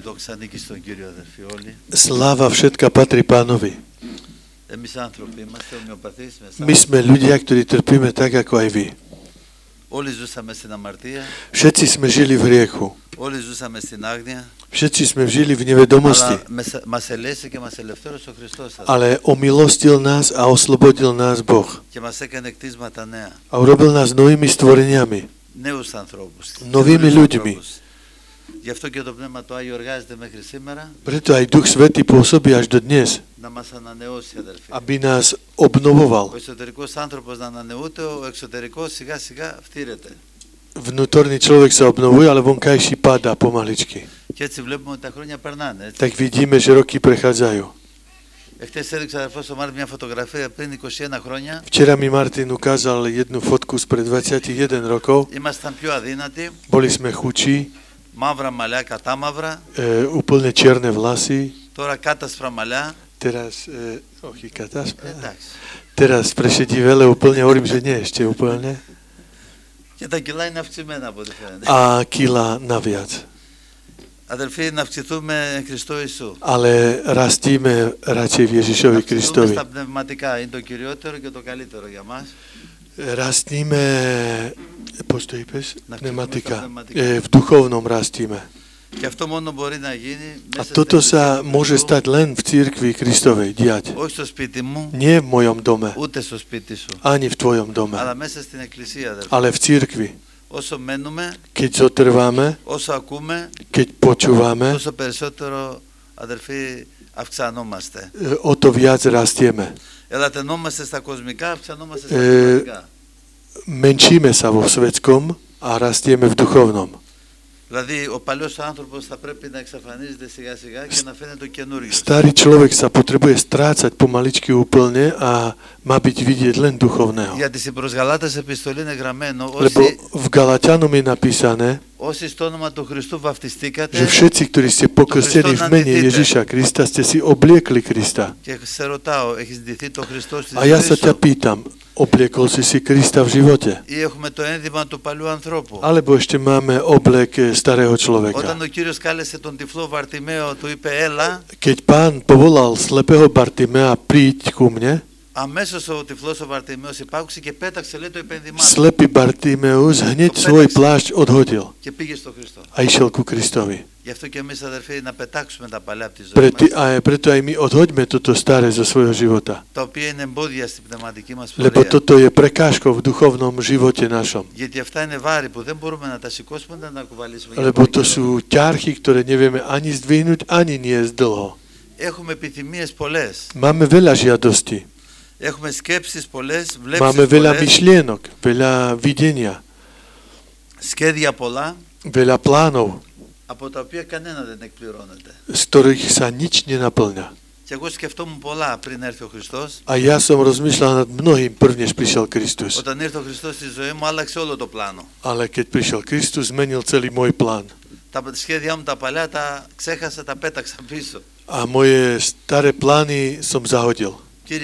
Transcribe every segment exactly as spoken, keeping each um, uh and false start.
Sláva všetka patrí Pánovi. My sme ľudia, ktorí trpíme tak, ako aj vy. Všetci sme žili v hriechu. Všetci sme žili v nevedomosti. Ale omilostil nás a oslobodil nás Boh. A urobil nás novými stvoreniami. Novými ľuďmi. Preto aj Duch Svätý pôsobí až do dnes, aby nás obnovoval. Vnútorný človek sa obnovuje, ale vonkajší padá pomaličky. Tak vidíme, že roky prechádzajú. Včera mi Martin ukázal jednu fotku spred dvadsaťjeden rokov. Boli sme chudší, e, úplne čierne vlasy. Teraz, e, ochy kataspra. Teraz prešedivele úplne, hovorím, že nie ešte úplne. A kila naviac. Ale rastíme radšej v Ježišovi Kristovi. Rastíme, pneumatika, v duchovnom rastíme. A toto sa môže stať len v cirkvi Kristovej diať. Nie v mojom dome, ani v tvojom dome, ale v cirkvi. Keď zotrváme, keď počúvame, o to viac rastieme. E, menšíme sa vo svetskom a rastieme v duchovnom. Starý človek sa potrebuje strácať pomaličky úplne a má byť vidieť len duchovného. Lebo v Galatianom je napísané, že všetci, ktorí ste pokrstení v mene Ježiša Krista, ste si obliekli Krista. A ja sa ťa pýtam, obliekol si si Krista v živote? Alebo ešte máme oblek starého človeka? Keď Pán povolal slepého Bartimea, príď ku mne, slepý Bartimeus hneď svoj plášť odhodil a išiel ku Kristovi. Preto aj, preto aj my odhoďme toto staré zo svojho života. Lebo toto je prekážkou v duchovnom živote našom. Lebo to sú ťarchy, ktoré nevieme ani zdvihnúť, ani niesť dlho. Máme veľa žiadostí. Máme veľa myšlienok, veľa videnia, veľa plánov, z ktorých sa nič nenaplňa. A ja som rozmýšľal nad mnohým, prv než prišiel Kristus. Ale keď prišiel Kristus, zmenil celý môj plán. A moje staré plány som zahodil.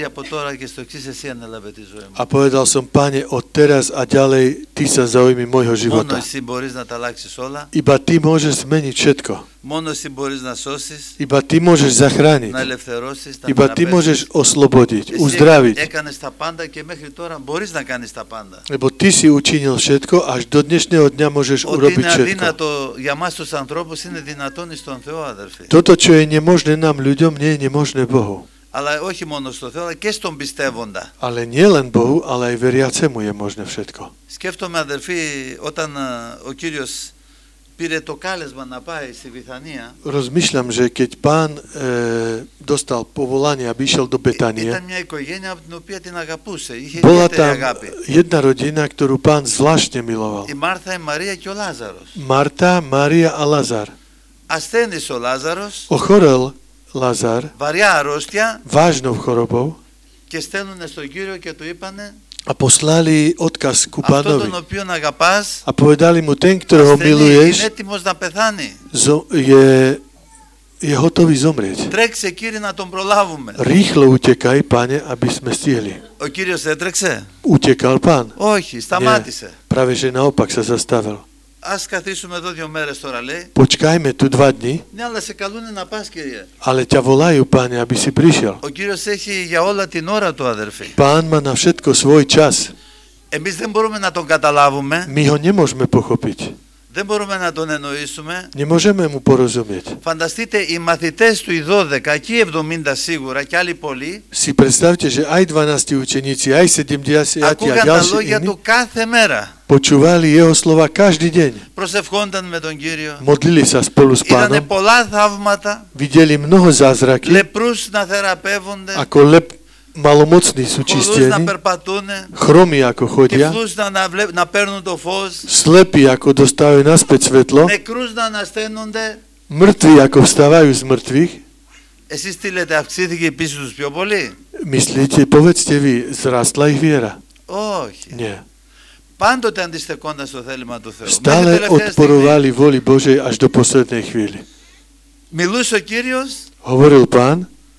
A povedal som, Pane, od teraz a ďalej Ty sa zaujmi môjho života. Iba Ty môžeš zmeniť všetko. Iba Ty môžeš zachrániť. Iba Ty môžeš oslobodiť, uzdraviť. Lebo Ty si učinil všetko, až do dnešného dňa môžeš urobiť všetko. Toto, čo je nemožné nám ľuďom, nie je nemožné Bohu. Αλλά όχι μόνο στο Θεό, αλλά και στον πιστεύοντα. Ale nie len Bohu, ale aj veriacemu je možné všetko. Σκέφτομαι, αδελφοί, όταν ο Κύριος πήρε το κάλεσμα να πάει στη Βιθανία. Rozmýšľam, že keď Pán e, dostal povolanie, aby išiel do Betanie, ήταν μια οικογένεια από την οποία την αγαπούσε. Είχε bola ιδιαίτερη tam αγάπη. jedna rodina, ktorú Pán zvláštne miloval. Η Μάρθα, η Μαρία και ο Λάζαρος. Marta, Mária a Lazar. Ασθένησε ο Λάζαρος. Ochorel Lazar βαριά αρρώστια vážnou chorobou και στέλνουν στον Κύριο και του είπανε a poslali odkaz ku αυτόν Pánovi τον οποίον αγαπάς a povedali mu, ten, ktorého ασθενή, miluješ, είναι έτοιμος να πεθάνει. zo, je, je hotový zomrieť. Τρέξε, Κύριε, να τον προλάβουμε. Rýchlo utekaj, Pane, aby sme stihli. Ο Κύριος έτρεξε. Utekal Pán. Όχι, σταμάτησε. Nie, práve že naopak sa zastavil. Ας καθίσουμε εδώ δύο μέρες τώρα, λέει. Počkajme tu dva dni. Ναι, αλλά σε καλούνε να πας, Κύριε. Ale ťa volajú, Pane, aby si prišiel. Ο Κύριος έχει για όλα την ώρα του, αδερφοί. Pán má na všetko svoj čas. Εμείς δεν μπορούμε να τον καταλάβουμε. My ho nemôžeme pochopiť. Δεν μπορούμε να τον εννοήσουμε. Nemôžeme mu porozumieť. Φανταστείτε οι μαθητές του οι δώδεκα και οι εβδομήντα σίγουρα και άλλοι πολλοί. Si predstavte, že aj dvanásti učeníci, aj sedemdesiat a ακούγαν τα ďalší λόγια iní του κάθε μέρα. počúvali jeho slova každý deň. Προσευχόνταν με τον Κύριο. Modlili sa spolu s Είδανε Pánom. πολλά θαύματα. Videli mnoho zázraky, Λεπρούς να θεραπεύονται. ako lep malomocní sú Χορούς να čistení, περπατούνε. chromí ako chodia, Τυφλούς να, να, βλέ- να παίρνουν το φως. slepí ako dostávajú naspäť svetlo, Νεκρούς να ανασταίνονται. mŕtvi ako vstávajú z mŕtvych. Εσείς τι λέτε, αυξήθηκε η πίστη τους πιο πολύ? Myslíte, povedzte vy, zrastla ich viera? Όχι. Nie. Πάντοτε αντιστεκόνταν στο θέλημα του Θεού. Μέχρι Stále τελευταία στιγμή. odporovali voli Božej až do poslednej chvíli. Μιλούσε ο Κύριος, Hovoril Pán,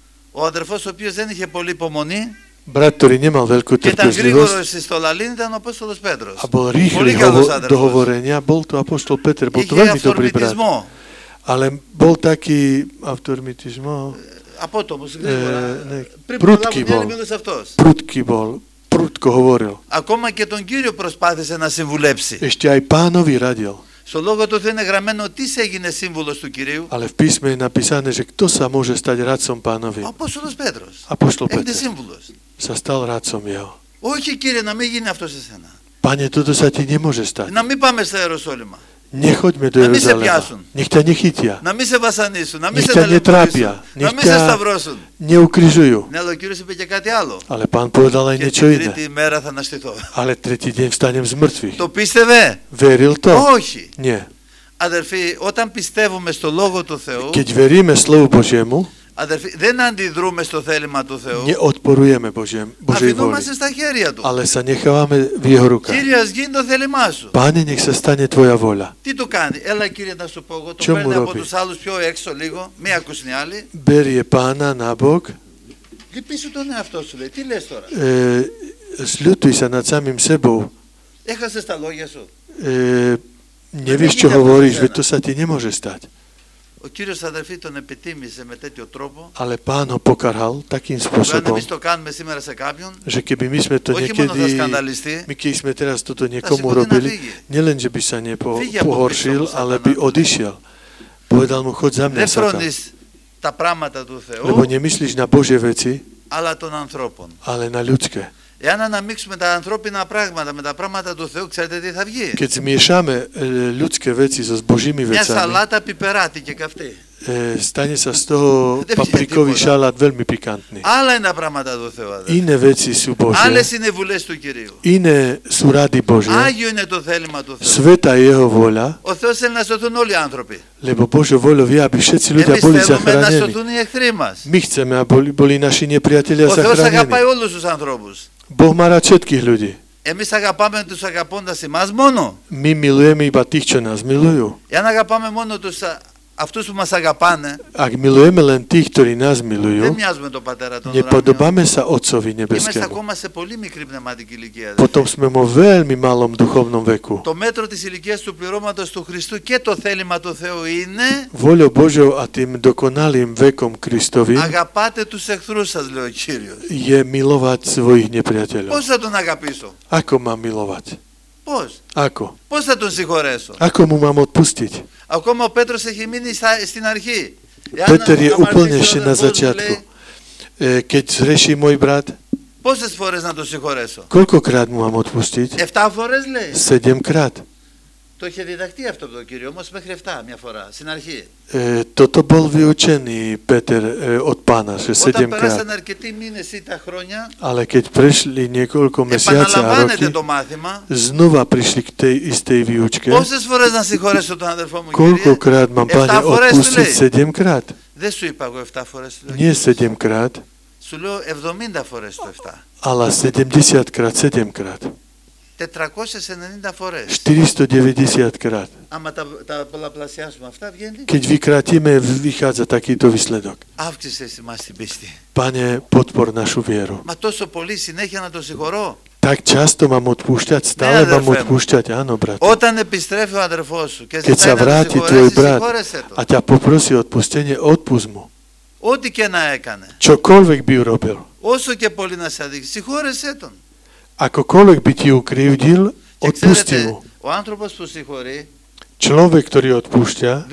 ο αδερφός ο οποίος δεν είχε πολύ υπομονή brat, ktorý nemal veľkú και ήταν trpezlivosť γρήγορος στο λαλήν, ήταν ο Απόστολος Πέτρος. a bol Πολύ rýchly καλός hovo- do αδερφός. hovorenia, bol to apoštol Peter, bol to Είχε veľmi dobrý brat. αυθορμητισμό. Ale bol taký autormitizmo, Απότομος, γρήγορα. Ε, ναι. Πριν Προύτκι προλάβουν οι άλλοι μπολ. μιλούσε αυτός. prudký bol, prudko hovoril. Ακόμα και τον Κύριο προσπάθησε να συμβουλέψει. Ešte aj Pánovi radil. Στο λόγο του Θεού είναι γραμμένο τι έγινε σύμβουλος του Κυρίου. Ale v písme je napísané, že kto sa môže stať radcom Pánovi? Ο Απόστολος Πέτρος. Apoštol Έγινε Peter σύμβουλος. sa stal radcom jeho. Όχι, Κύριε, να μην γίνει αυτό σε σένα. Pane, toto sa ti nemôže stať. Να μην πάμε στα Ιεροσόλυμα. Nechoďme do Na my sa Jeruzalema. piasουν. Nech ťa nechytia. Να μην σε βασανίσουν, να μην Nech σε ťa ταλαιπωρήσουν, netrápia. να Nech μην σε ťa σταυρώσουν. neukrižujú. Ναι, αλλά ο Κύριος είπε και κάτι άλλο. Ale Pán povedal aj Και niečo την iné. τρίτη ημέρα θα αναστηθώ. Ale tretí deň vstanem z mŕtvych. Το πίστευε? Veril to? Όχι. Nie. Αδερφοί, όταν πιστεύουμε στο Λόγο του Θεού, Keď veríme slovu Božiemu, αδερφοί, δεν αντιδρούμε στο θέλημα του Θεού. neodporujeme Božiem, Božej voli, Αφινόμαστε στα χέρια του. ale sa nechávame v jeho rukách. Κύριε, ας γίνει το θέλημά σου. Páne, nech sa stane tvoja voľa. Τι του κάνει? Έλα, Κύριε, να σου πω εγώ. Το Čo mu παίρνει από robí? τους άλλους πιο έξω λίγο. Μην ακούσουν οι άλλοι. Berie Pána na bok, Λυπήσου τον εαυτό σου, λέει. Τι λες τώρα? e, sľutuj sa nad samým sebou. Έχασες τα λόγια σου. E, nevieš, čo hovoríš, veď to sa ti nemôže stať. Ο Κύριος, αδερφοί, τον επιτίμησε με τέτοιο τρόπο. Ale Pán ho pokarhal takým Που αν spôsobom, εμείς το κάνουμε σήμερα σε κάποιον, že keby my sme to όχι μόνο θα niekedy, σκανδαλιστεί, my keď sme teraz toto niekomu si hodí na robili, figi. nielen, že by sa nepo, Figi a pohoršil, popíšom ale Satana. by odišiel. Povedal mu, choď za mňa, δεν Satan, φρονείς τα πράγματα του lebo Θεού, nemyslíš na Božie veci, αλλά των ανθρώπων. ale na ľudské. Εάν αναμίξουμε τα ανθρώπινα πράγματα με τα πράγματα του Θεού, ξέρετε τι θα βγει? Keď zmiešame e, ľudské veci so s Božími Μια vecami, σαλάτα πιπεράτη και καυτή. e, stane sa z toho Δεν paprikový βγαίνει šalát veľmi pikantný. Άλλα είναι τα πράγματα του Θεού, αδερφοί. Iné veci sú Božie, Άλλες είναι οι βουλές του Κυρίου. iné sú rady Božie, Άγιο είναι το θέλημα του Θεού. sveta je jeho vôľa, Ο Θεός θέλει να σωθούν όλοι οι άνθρωποι. lebo Božou voľou vie, aby všetci ľudia Εμείς boli θέλουμε να zachránení. σωθούν οι εχθροί μας. My chceme, aby boli, boli naši nepriatelia Ο Θεός αγαπάει zachránení. όλους τους ανθρώπους. Boh má rád všetkých ľudí. Εμείς αγαπάμε τους αγαπώντας εμάς μόνο. My milujeme iba tých, čo nás milujú. Εάν αγαπάμε μόνο τους, α, αυτούς που μας αγαπάνε, Ak milujeme len tých, ktorí nás δεν milujú, μοιάζουμε τον Πατέρα των ουρανίων. nepodobáme sa Otcovi Είμαστε nebeskému. ακόμα σε πολύ μικρή πνευματική ηλικία. Potom sme vo veľmi malom duchovnom veku. Το μέτρο της ηλικίας του πληρώματος του Χριστού και το θέλημα του Θεού είναι Voľou Božou a tým dokonalým vekom Kristovým αγαπάτε τους εχθρούς σας, λέει ο Κύριος. je milovať svojich nepriateľov. Πώς θα τον αγαπήσω? Ako mám milovať? Πώς? Ako? Πώς θα τον συγχωρέσω? Ako mu mám odpustiť? Ακόμα ο Πέτρος έχει μείνει στα, στην αρχή. Peter je αμαρτήσει úplne ο ešte na αδερφός μου, začiatku. λέει, E, Keď zreší môj brat, πόσες φορές να τον συγχωρέσω? koľkokrát mu mám odpustiť? Εφτά φορές λέει. Sedemkrát. Το είχε διδαχτεί αυτό από τον Κύριο, όμως μέχρι εφτά μια φορά, στην αρχή. E, toto bol vyučený Peter e, od pána, že Όταν sedemkrát. περάσαν αρκετοί μήνες ή τα χρόνια, Ale keď prešli niekoľko mesiace a επαναλαμβάνεται roky, το μάθημα. znova prišli k tej istej výučke. Πόσες φορές να συγχωρέσω τον αδερφό μου, Κύριε? Koľkokrát mám, Pane, Εφτά φορές του odpustiť? λέει. Sedemkrát? Δεν σου είπα εγώ εφτά φορές του λέω. Nie sedemkrát, Σου λέω εβδομήντα φορές το εφτά. ale sedemdesiatkrát sedemkrát. τετρακόσιες ενενήντα φορές. štyristodeväťdesiatkrát. Άμα τα, τα πολλαπλασιάσουμε αυτά βγαίνει. Keď vykrátime, vychádza takýto výsledok. Αύξησε εμάς την πίστη. Pane, podpor našu vieru. Μα τόσο πολύ συνέχεια να το συγχωρώ. Tak často mám odpúšťať, stále mám odpúšťať, áno, brat. Keď sa vráti tvoj brat a ťa poprosí odpustenie, odpusť mu. Čokoľvek by urobil. Akokoľvek by ti ukrivdil, odpusti mu. Človek, ktorý odpúšťa,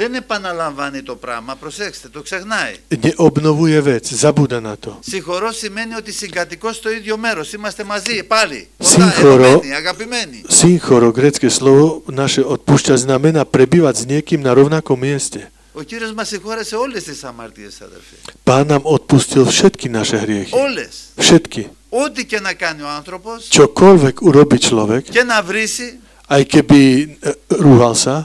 neobnovuje vec, zabúda na to. Synchoro, grécke slovo, naše odpúšťa znamená prebývať s niekým na rovnakom mieste. Pán nám odpustil všetky naše hriechy. Všetky. Čokoľvek urobí človek, aj keby rúhal sa,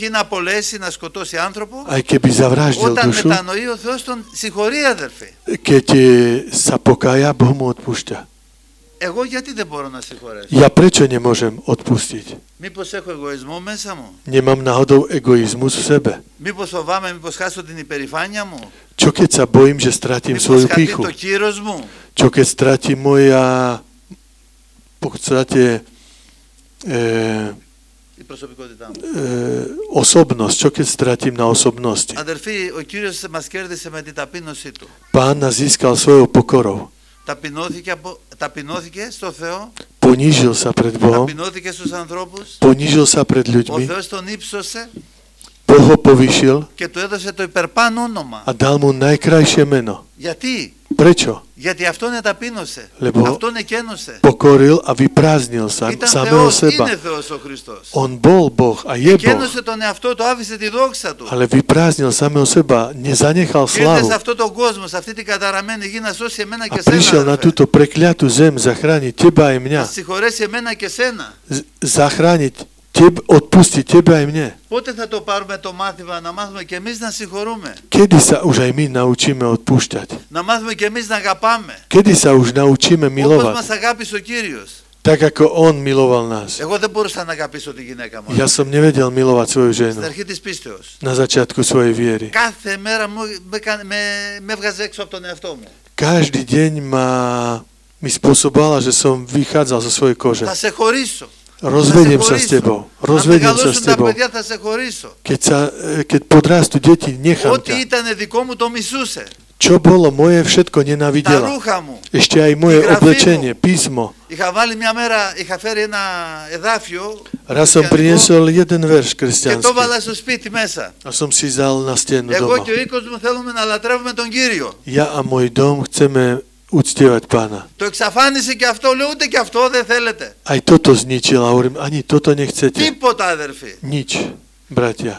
aj keby zavraždil dušu, keď sa pokája, Boh mu odpúšťa. Ja prečo nemôžem odpustiť? Nemám náhodou egoizmus v sebe? Čo keď sa bojím, že stratím svoju pýchu? Čo keď stratím moja v podstate E, e, osobnosť, čo keď stratím na osobnosti. Pán nás získal svojou pokorou. Ponížil sa pred Bohom, ponížil sa pred ľuďmi, Boh ho povýšil a dal mu najkrajšie meno. Prečo? Lebo pokoril a vyprázdnil sa samého seba. On bol Boh a je Boh, ale vyprázdnil samého seba, nezanechal slávu a prišiel na túto prekliatú zem zachrániť teba aj mňa. Z- zachrániť teb, odpustiť teba aj mne. Kedy sa už aj my naučíme odpúšťať? Kedy sa už naučíme milovať? Tak ako on miloval nás. Ja som nevedel milovať svoju ženu na začiatku svojej viery. Každý deň ma, mi spôsobala, že som vychádzal zo svojej kože. Rozvediem sa s tebou. Rozvediem sa s tebou. Keď, sa, keď podrastú deti, nechám ťa. Čo bolo moje, všetko nenávidela. Ešte aj moje oblečenie, písmo. Raz som priniesol jeden verš kresťanský a som si dal na stenu doma. Ja a môj dom chceme uctievať Pána. Aj toto zničil a hovorím, ani toto nechcete. Nič, bratia.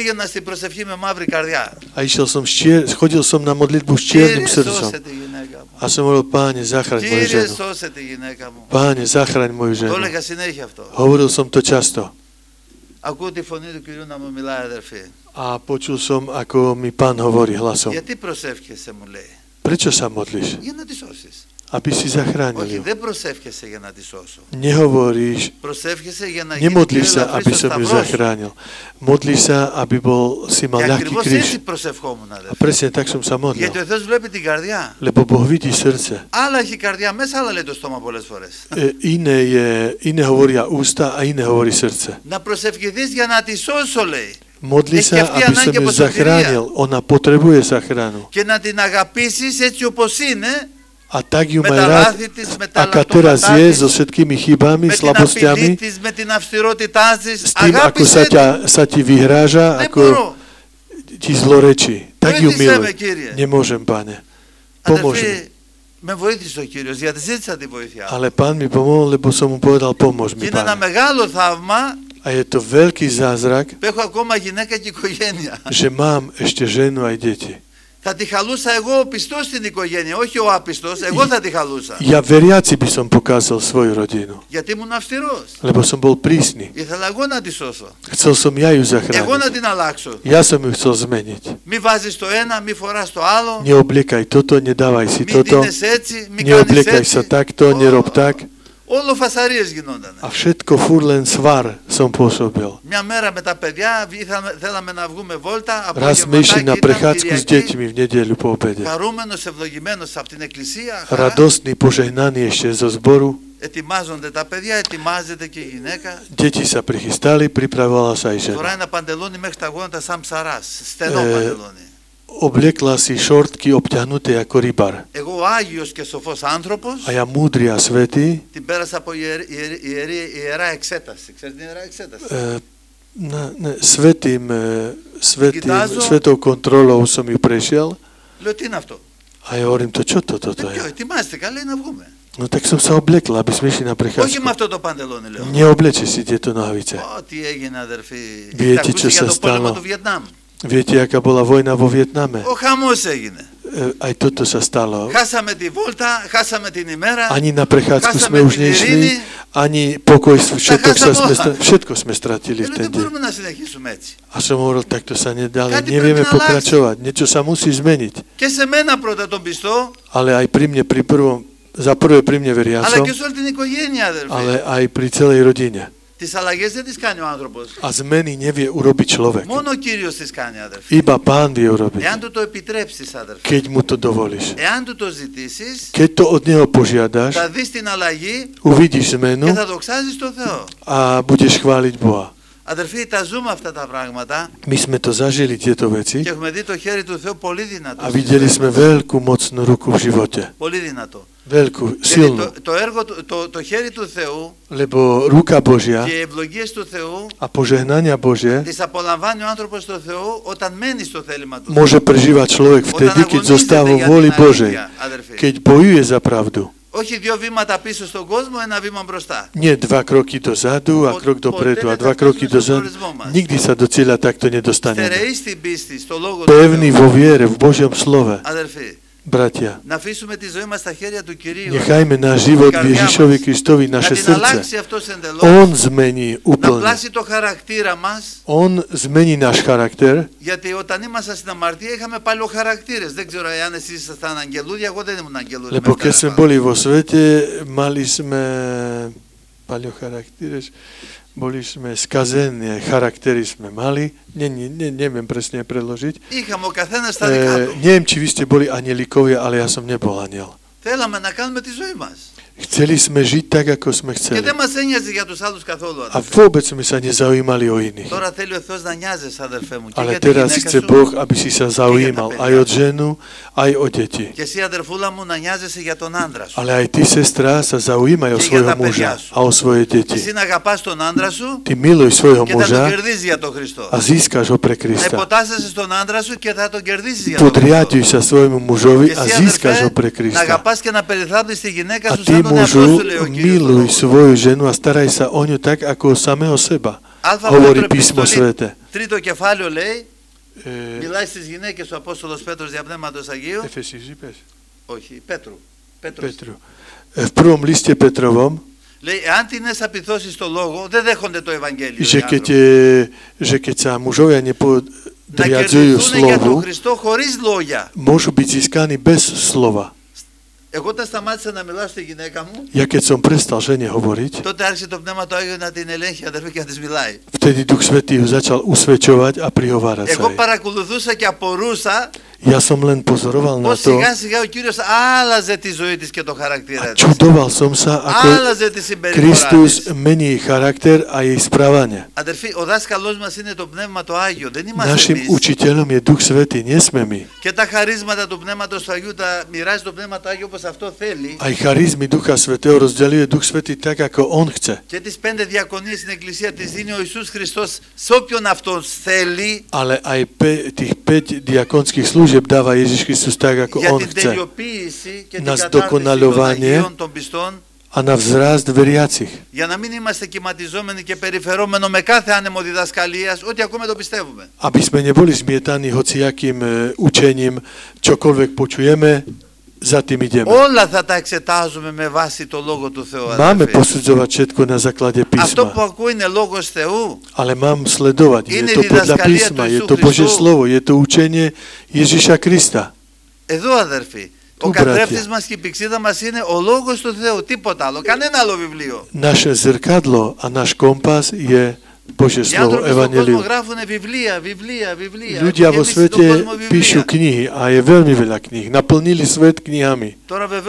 A išiel som, štier, chodil som na modlitbu s čiernym srdcom. A som hovoril, Páne, zachraň moju ženu. Páne, zachraň moju ženu. Hovoril som to často. A počul som, ako mi Pán hovorí hlasom. Prečo sa modlíš? Aby si zachránil ju. Nehovoríš, nemodlíš sa, aby som ju zachránil. Modlíš sa, aby bol, si mal ľahký kríž. A presne tak som sa modlil. Lebo Boh vidí srdce. E, iné, je, iné hovoria ústa a iné hovorí srdce. Modli sa, aby som ju zachránil. Ona potrebuje zachranu. A tak ju maj rád, aká teraz je, so všetkými chybami, slabostiami, s tým, ako sa, ťa, sa ti vyhráža, ako ti zlorečí. Tak ju miluj. Nemôžem, Pane. Pomôž mi. Ale Pán mi pomohol, lebo som mu povedal, pomôž mi, Pane. A je to veľký zázrak, že mám ešte ženu aj deti. Θα τη χαλούσα εγώ ο πιστός στην οικογένεια, όχι ο άπιστος, εγώ θα τη χαλούσα. Ja veriaci by som pokázal svoju rodinu. Γιατί ήμουν αυστηρός. Lebo som bol prísny. Ήθελα εγώ να τη σώσω. Chcel som ja ju zachrániť. Εγώ να την αλλάξω. Ja som ju chcel zmeniť. Μη βάζεις το ένα, μη φοράς το άλλο. Neobliekaj toto, nedávaj si μη toto. δίνεις έτσι, μη Neobliekaj κάνεις sa έτσι. takto, nerob tak. Όλο φασαρίες γινόταν. A všetko furt len svar som pôsobil. Μια μέρα με τα παιδιά ήθελαμε, θέλαμε να βγούμε βόλτα. Raz sme išli na prechádzku s deťmi v nedeľu po obede. Χαρούμενος, ευλογημένος από την εκκλησία. Radostný, požehnaný ešte zo zboru. Ετοιμάζονται τα παιδιά, ετοιμάζεται και η γυναίκα. Deti sa prichystali, pripravovala sa aj žena. Φοράει ένα παντελόνι μέχρι τα γόνατα σαν ψαράς. Στενό παντελόνι. Obliekla si šortky obťahnuté ako rybar. Εγώ Άγιος και σοφός άνθρωπος. A ja múdry a svätý. Την πέρασα από ιερή, ιερή, ιερά εξέταση. Ξέρετε την ιερά εξέταση. E, na, ne, svetým, svetým, svetou kontrolou som ju prešiel. Λέω τι είναι αυτό. A ja hovorím, to čo toto to je? Ετοιμάστηκα, λέει να βγούμε. No tak som sa obliekla, aby sme išli na Όχι prechádzku. με αυτό το παντελόνι, λέω. Neobleči si tieto nohavice. Ω, τι έγινε, αδερφοί. Viete, Έχετε čo ακούσει για sa το πόλεμο stalo? του Βιετνάμ. Viete, aká bola vojna vo Vietname? Ο χαμός έγινε. E, aj toto sa stalo. Χάσαμε τη βόλτα, χάσαμε την ημέρα. Ani na prechádzku sme už nešli, ani pokoj, všetko, sa sme, všetko sme stratili v Δεν ten deň. μπορούμε να συνεχίσουμε έτσι. A som hovoril, takto sa nedá, ale Κάτι nevieme πρέπει να pokračovať. Niečo sa musí zmeniť. Και σε μένα πρώτα τον πιστό, Ale aj pri mne, pri prvom, za prvé pri mne αλλά veriacom, και σε όλη την οικογένεια, αδερφοί. ale aj pri celej rodine. Τις αλλαγές δεν τις κάνει ο άνθρωπος. A zmeny nevie urobiť človek. Μόνο ο Κύριος τις κάνει, αδερφοί. Iba Pán vie urobiť, Εάν του το επιτρέψεις, αδερφοί. keď mu to dovolíš. Εάν του το ζητήσεις, Keď to od neho požiadaš, θα δεις την αλλαγή uvidíš και zmenu θα δοξάζεις τον Θεό. a budeš chváliť Boha. Αδερφοί, τα ζούμε αυτά τα πράγματα My sme to zažili, tieto veci, και έχουμε δει το χέρι του Θεού πολύ δυνατό. a videli sme veľkú mocnú ruku v živote. Πολύ δυνατό. Veľkú, Γιατί silnú. το, το, έργο, του- το, το χέρι του Θεού Lebo ruka Božia και οι ευλογίες του Θεού a požehnania Božie τις απολαμβάνει ο άνθρωπος στο Θεό όταν μένει στο θέλημα του Θεού. môže prežívať človek vtedy, keď zostáva vo vôli Božej, keď bojuje za pravdu. Όχι δύο βήματα πίσω στον κόσμο, ένα βήμα μπροστά. Nie dva kroky dozadu a krok dopredu a dva kroky dozadu. Nikdy sa do cieľa takto nedostaneme. Στερεοί στην πίστη, στο λόγο του Pevný Θεού. vo viere, v Božom slove. Αδερφοί, Bratia, να αφήσουμε τη ζωή μας στα χέρια του Κυρίου. nechajme náš život Ježišovi Kristovi, Να naše την srdce. αλλάξει αυτός εντελώς. On zmení Να úplne. πλάσει το χαρακτήρα μας. On zmení náš charakter, Γιατί όταν ήμασταν στην αμαρτία είχαμε παλαιοχαρακτήρες. Δεν ξέρω αν εσείς ήσασταν αγγελούδια, εγώ δεν ήμουν αγγελούδια. lebo keď sme boli vo svete, mali sme paľo charakteres, boli sme skazení, charaktery sme mali, ne, ne, ne, neviem presne preložiť. Είχαμε ο καθένας στα δικά E, του. neviem, či vy ste boli anielikovia, ale ja som nebol aniel. Θέλαμε να κάνουμε τη ζωή μας. Chceli sme žiť tak, ako sme Και chceli. δεν μας ένοιαζε για τους άλλους καθόλου. A vôbec sme sa nezaujímali o iných. Τώρα θέλει ο Θεός να νοιάζεσαι, αδερφέ μου, και Ale για τη teraz γυναίκα chce σου Boh, aby si sa zaujímal aj o ženu, aj o deti. και εσύ, αδερφούλα μου, να νοιάζεσαι για τον άντρα σου. Ale aj ty, sestra, sa zaujímaj o Και svojho για τα muža παιδιά σου. a o svoje deti. Εσύ να αγαπάς τον άντρα σου Ty miluj svojho και θα τον muža κερδίσεις για τον Χριστό. a získaš ho pre Να Krista. υποτάσσεσαι στον άντρα σου και θα τον κερδίσεις για τον Podriaduj Χριστό. sa svojmu mužovi Και a εσύ, získaš ho pre αδερφέ, να Krista. αγαπάς και να περιθάλπεις τη γυναίκα A σου ty σαν τον εαυτό mužu σου, λέει ο Κύριος. miluj svoju ženu a staraj sa o ňu tak, ako o samého seba. Αλφα Hovorí Πέτρο písmo επιστολή, svete. τρίτο κεφάλαιο λέει, E, μιλάει στις γυναίκες ο Απόστολος Πέτρος δια Πνεύματος Αγίου. Efesíži päť. Όχι, Πέτρου. Πέτρος. Petru. E, V prvom liste Petrovom, Λέει, εάν την εσαπηθώσεις στο λόγο, δεν δέχονται το Ευαγγέλιο. že οι keď, άνθρωποι. e, že keď sa mužovia Να nepodriadzujú κερδιθούν για τον slovu, Χριστό χωρίς λόγια. môžu byť získaní bez slova. Εγώ όταν σταμάτησα να μιλάω στη γυναίκα μου, Ja keď som prestal žene hovoriť, τότε άρχισε το Πνεύμα το Άγιο να την ελέγχει, αδερφή, και να της μιλάει. vtedy Duch Svätý ju začal usvedčovať a prihovárať sa Εγώ jej. παρακολουθούσα και απορούσα Ja som len pozoroval na πως to σιγά σιγά ο Κύριος άλλαζε τη ζωή της και το χαρακτήρα a της. čudoval som sa, ako Άλλαζε τη συμπεριφορά Kristus της. mení charakter a jej správanie. Αδερφοί, ο δάσκαλός μας είναι το Πνεύμα το Άγιο, δεν είμαστε Našim εμείς. učiteľom je Duch Svätý, nie sme my. Και τα χαρίσματα του Πνεύματος του Αγίου τα μοιράζει το Πνεύμα του Άγιο όπως αυτό θέλει. Aj charizmy Ducha Svätého rozdeľuje Duch Svätý tak, ako On chce. Και τις πέντε διακονίες στην Εκκλησία τις δίνει ο Ιησούς Χριστός σε όποιον αυτόν θέλει. Ale aj pe, tých päť diakonských služieb dáva Ježiš Kristus tak, ako Για On την chce. τελειοποίηση και την Να κατάρτιση των zdokоnaľovanie Αγίων των πιστών, a na vzrast veriacich. για να μην είμαστε κυματιζόμενοι και περιφερόμενοι με κάθε άνεμο διδασκαλίας, ό,τι ακούμε το πιστεύουμε. Aby sme neboli zmietaní hociakým e, učením, čokoľvek počujeme, za tým ideme. Όλα θα τα εξετάζουμε με βάση το Λόγο του Θεού. Máme αδερφοί. posudzovať všetko na základe Αυτό písma. που ακούω είναι Λόγος Θεού. Ale mám sledovať. Je Είναι to podľa διδασκαλία του písma, je Ιησού to Božie Χριστού. slovo, je to učenie Ježiša Krista. Εδώ, αδερφοί, Ο καθρέφτης μας και η πηξίδα μας είναι ο λόγος του Θεού, τίποτα άλλο, κανένα άλλο βιβλίο. Naše zrkadlo a náš kompas je Božie slovo, evanjelium. Ľudia vo svete píšu knihy a je veľmi veľa kníh. Naplnili svet knihami.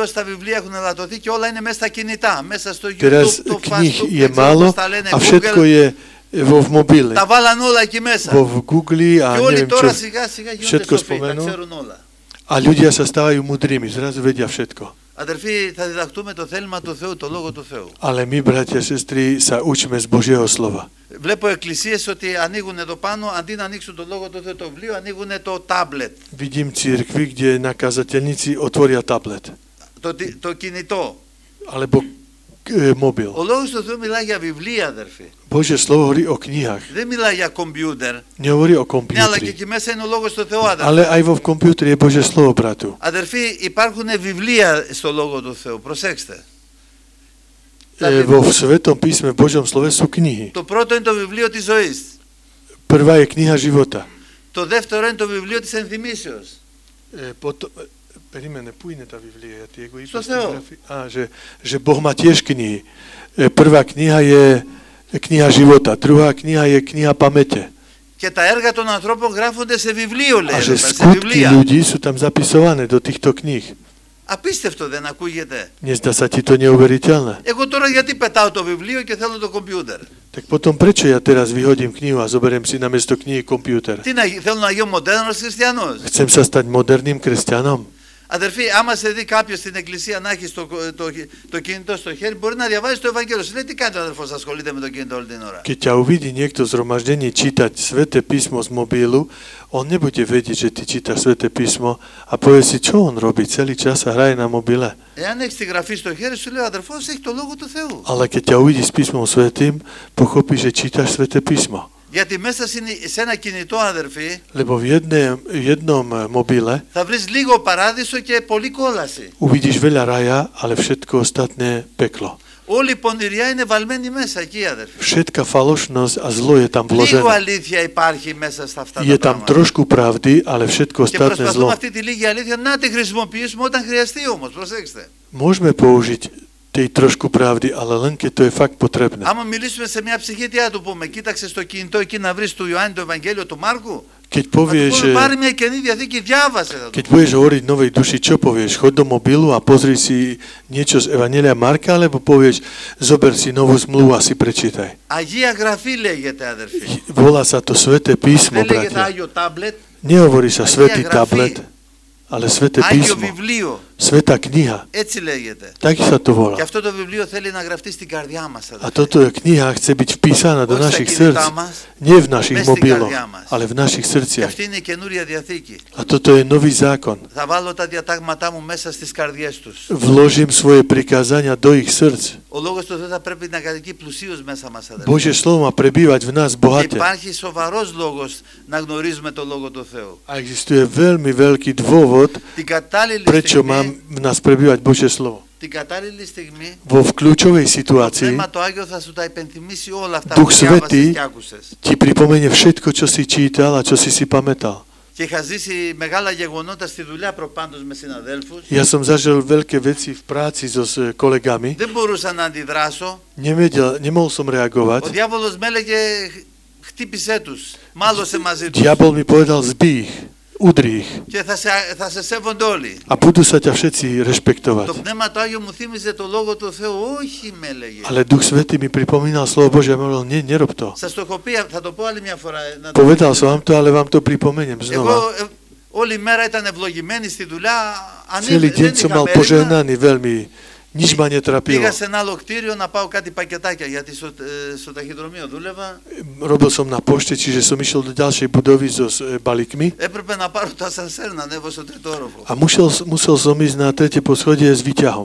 Teraz kníh je málo a všetko je vo v mobile, vo v Google a neviem čo, všetko spomenú. A ľudia sa stávajú mudrými, zrazu vedia všetko. Αδερφοί, θα διδαχτούμε το θέλημα του Θεού, το λόγο του Θεού. Ale my, bratia, sestry, sa učíme z Božieho slova. Βλέπω εκκλησίες ότι ανοίγουν εδώ πάνω, αντί να ανοίξουν το λόγο του Θεού το βιβλίο, ανοίγουν το τάμπλετ. Vidím cirkvi, kde nakazateľníci otvoria tablet. Το, το κινητό. Alebo e, mobil. Ο λόγος του Θεού μιλάει για βιβλία, αδερφοί. Božie slovo hovorí o knihách. Δεν μιλάει για κομπιούτερ. Nehovorí o Ναι, αλλά και kompjútri. εκεί μέσα είναι ο λόγος του Θεού, αδερφοί. Ale aj vo kompjútri je Božie slovo, bratu. Αδερφοί, υπάρχουν βιβλία στο λόγο του Θεού. Προσέξτε. E, vo Svetom písme, v Božom slove sú knihy. Το πρώτο είναι το βιβλίο της ζωής. Prvá je kniha života. Το δεύτερο είναι το βιβλίο της ενθυμήσεως. E, potom, Perimene, pújne tá Biblia, ja tie ego Στο Θεό. Á, že, že Boh má tiež knihy. E, Prvá kniha je kniha života, druhá kniha je kniha pamäte. Και τα έργα των ανθρώπων γράφονται σε βιβλίο, λέει. A že Σε skutky βιβλία. ľudí sú tam zapisované do týchto kníh. Απίστευτο, δεν ακούγεται. Nezdá sa ti to neuveriteľné? Εγώ τώρα γιατί πετάω το βιβλίο και θέλω το κομπιούτερ. Tak potom prečo ja teraz vyhodím knihu a zoberiem si namiesto knihy počítač? Τι να γι- θέλω να γίνω μοντέρνος χριστιανός. Chcem sa stať moderným kresťanom? Αδερφοί, άμα σε δει κάποιο στην εκκλησία να έχει το, το, το κινητό στο χέρι, μπορεί να διαβάζει το Ευαγγέλιο. Σου λέει τι κάνει ο αδερφός, ασχολείται με το κινητό όλη την ώρα. Keď ťa uvidí niekto v zhromaždení čítať Sväté písmo z mobilu, on nebude vedieť, že ty čítaš Sväté písmo a povie si, čo on robí, celý čas sa hraje na mobile. Εάν έχει τη γραφή στο χέρι, σου λέει ο αδερφός έχει το λόγο του Θεού. Ale keď ťa uvidí s písmom svätým, pochopí, že čítaš Sväté písmo. Γιατί μέσα σε ένα κινητό, αδερφοί, Lebo v jedné, jednom mobile θα βρεις λίγο παράδεισο και πολύ κόλαση. uvidíš veľa raja, ale všetko ostatné peklo. Όλη η πονηριά είναι βαλμένη μέσα εκεί, αδερφοί. Všetká falošnosť a zlo je tam Λίγο vložené. αλήθεια υπάρχει μέσα στα αυτά Je τα tam πράγματα. trošku pravdy, ale všetko Και ostatné προσπαθούμε zlo. αυτή τη λίγη αλήθεια να τη χρησιμοποιήσουμε όταν χρειαστεί όμως. Προσέξτε. Môžeme použiť tej trošku pravdy, ale len keď to je fakt potrebné. Άμα μιλήσουμε σε μια ψυχή, τι να του πούμε, κοίταξε στο κινητό εκεί να βρεις του Ιωάννη το Ευαγγέλιο του Μάρκου. Keď Θα του povieš, πούμε že, πάρει μια Καινή Διαθήκη, διάβασε. Θα του keď budeš hovoriť novej duši, čo povieš? Chod do mobilu a pozri si niečo z Evangelia Marka, alebo povieš, zober si novú zmluvu a si prečítaj. Αγία Γραφή λέγεται, αδερφοί. Volá sa to Sväté písmo, Δεν λέγεται bratia. Άγιο Τάμπλετ, Nehovorí sa Agía Svätý Grafí. tablet, ale Sväté Άγιο písmo. Βιβλίο. Svätá kniha. Έτσι λέγεται. Tak sa to volá. Και αυτό το βιβλίο θέλει να γραφτεί στην καρδιά μας, A αδερφοί. toto je kniha chce byť vpísaná do Όχι στα našich κινητά srdc. μας, Nie v našich μες στην mobiloch, καρδιά μας. ale v našich Και srdciach. αυτή είναι η καινούρια Διαθήκη. A toto je nový zákon. Θα βάλω τα διατάγματά μου μέσα στις καρδιές τους. Vložím svoje prikázania do ich srdc. Ο λόγος του Θεού θα πρέπει να κατοικεί πλουσίως μέσα μας, αδερφοί. Božie slovo má prebývať v nás Και bohate. υπάρχει σοβαρός λόγος να γνωρίζουμε το λόγο του Θεού. A existuje veľmi veľký dôvod, Την κατάλληλη prečo má στιγμή, v nás prebývať Božie slovo. την κατάλληλη στιγμή, Vo v kľúčovej το situácii Πνεύμα το Άγιο θα σου τα υπενθυμίσει όλα αυτά Duch που διάβασες Svätý και άκουσες. ti pripomenie všetko, čo si čítal a čo si si pamätal. Και είχα ζήσει μεγάλα γεγονότα στη δουλειά προπάντως με συναδέλφους. Ja som zažil veľké veci v práci so s kolegami. Δεν μπορούσα να αντιδράσω. Nevedel, nemohol som Ο reagovať. διάβολος με έλεγε χτύπησέ τους, μάλωσε μαζί τους. Diabol mi povedal, zbij ich, udri ich. Και θα σε, θα σε σέβονται όλοι. A budú sa ťa všetci rešpektovať. Το Πνεύμα το Άγιο μου θύμιζε το Λόγο του Θεού. Όχι, με έλεγε. Ale Duch Svätý mi pripomínal slovo Božie a hovoril, nie, nerob to. Σας το έχω πει, θα το πω άλλη μια φορά. Να το Povedal πείτε. som vám to, ale vám to pripomeniem znova. Εγώ ε, όλη μέρα ήταν ευλογημένη στη δουλειά. Αν Celý δεν deň som είχα mal μέλημα, požehnaný veľmi. Nič ma netrapilo. πήγα σε ένα άλλο κτίριο να πάω κάτι πακετάκια, γιατί στο, ε, στο ταχυδρομείο δούλευα. Robil som na pošte, čiže som išiel do ďalšej budovy so s e, balíkmi Έπρεπε να πάρω το ασανσέρ να ανέβω στο τρίτο όροφο. a musel, musel som ísť na tretie poschodie s výťahom.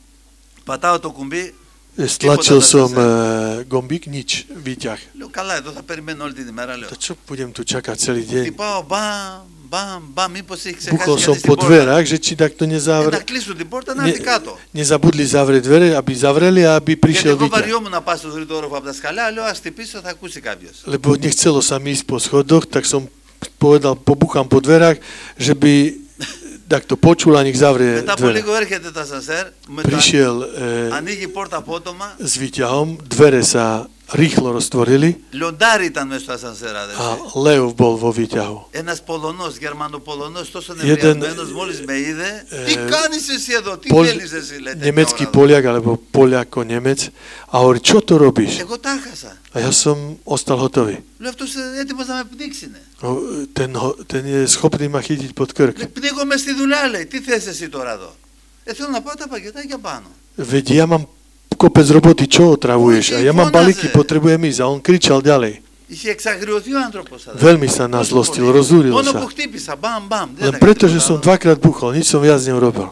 Πατάω το κουμπί, Stlačil som e, gombík, nič, výťah. λέω καλά, εδώ θα περιμένω όλη την ημέρα. Λέω. To čo budem tu čakať celý deň? Χτυπάω, μπαμ, μπαμ, μπαμ, μήπως έχει Búchol ξεχάσει som κάτι po στην πόρτα. dverách, že či takto Ε, να nezavre, κλείσουν την πόρτα, να ne, έρθει κάτω. nezabudli zavrieť dvere, aby zavreli a aby Γιατί prišiel εγώ výťah. βαριόμουν να πάω στο τρίτο όροφο από τα σκαλιά, λέω ας χτυπήσω, θα ακούσει κάποιος. Lebo nechcelo sa mi ísť po schodoch, tak som povedal, pobuchám po dverách, že by tak to počul a nech zavrie Μετά από dvere. λίγο έρχεται το ασανσέρ, με το Prišiel e, ανοίγει η πόρτα απότομα. s výťahom, dvere sa rýchlo roztvorili Λιοντάρι ήταν μέσα στο ασανσέρ, a αδερφέ. lev bol vo výťahu. Ένας Πολωνός, Γερμανοπολωνός, τόσο Jeden, νευριασμένος, μόλις με είδε. ε, Τι κάνεις εσύ εδώ, τι Pol, θέλεις εσύ, λέει. nemecký Poliak alebo Poliako Nemec a hovorí, čo to robíš? Εγώ τα έχασα. A ja som ostal hotový. Λέω αυτός έτοιμος να με πνίξει. No, ten, ho, ten je schopný ma chytiť pod krk. Πνίγομαι στη δουλειά, λέει. Τι θες εσύ τώρα εδώ? Ε, θέλω να πάω τα πακετάκια πάνω. Veď ja mám kopec roboty, čo otravuješ? A ja mám balíky, potrebujem ísť. A on kričal ďalej. Είχε εξαγριωθεί ο άνθρωπος. Veľmi sa nazlostil, rozúril Μόνο sa. που χτύπησα, μπαμ, μπαμ. Len preto, že som dvakrát buchol, nič som viac neurobil.